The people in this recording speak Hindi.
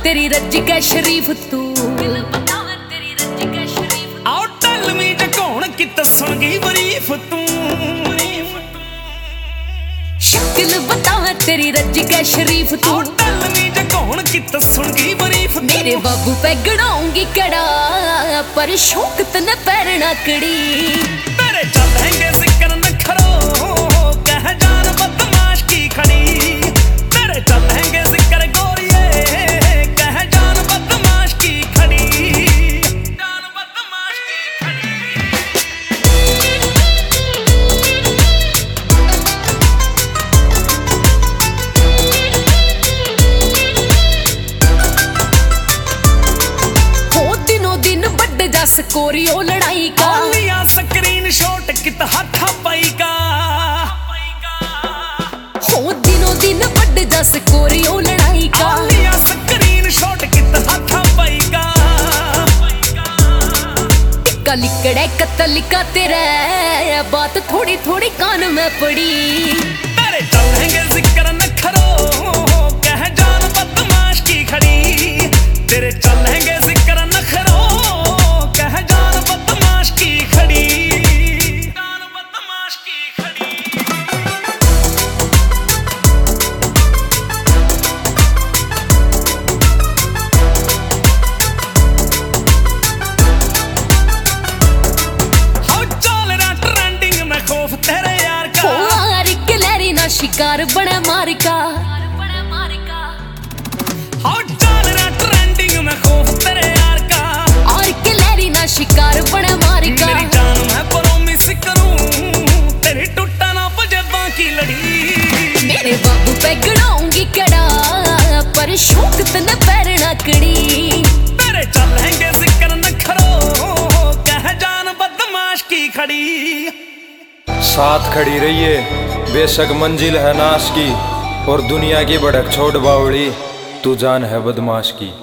तेरी रज के शरीफ तू दिल बतावे तेरी रज के शरीफ आओ टल मी जकोण की तसण गई बरीफ तू शक्ल बतावे तेरी रज के शरीफ तू आओ टल मी जकोण की तसण गई बरीफ तू मेरे बाबू पे गड़ाऊंगी कड़ा पर शौक तने पैरना कड़ी तेरे चलेंगे सिकर नखरो कह जान बदमाश की खड़ी तेरे चलेंगे सिकर गोरिए कह जान बदमाश की खड़ी जान बदमाश की खड़ी हो दिनों दिन बढ़ जा स्कोरियो लड़ाई का लिया स्क्रीन शॉट कित हाथा पाई का हो दिनों दिन बढ़ जा स्कोरियो लड़ाई का लिया स्क्रीन शॉट कित हाथा पाई का टिक्का लिकड़े कत्ल का तेरा बात थोड़ी थोड़ी कान में पड़ी तेरे चलेंगे जिक्र नखरो कह जान बदमाश की खड़ी तेरे चलेंगे जिक्र नखरो कह जान बदमाश की खड़ी जान बदमाश की खड़ी हो चल रहा ट्रेंडिंग में खौफ तेरे यार का यार गिलहरी ना शिकार बड़ा मार का हो चल रहा ट्रेंडिंग में खौफ तेरे यार का और गिलहरी ना शिकार बड़ा मार का मेरी जान मैं प्रॉमिस करूं तेरी टूटा ना पजेबां की लड़ी मेरे बाबू पे गड़ाऊंगी कड़ा पर शौक तने पैरना कड़ी तेरे चलेंगे जिक्र नखरो कह जान बदमाश की खड़ी साथ खड़ी रहिए बेशक मंजिल है नाश की और दुनिया की भड़क छोड़ बावड़ी तू जान है बदमाश की।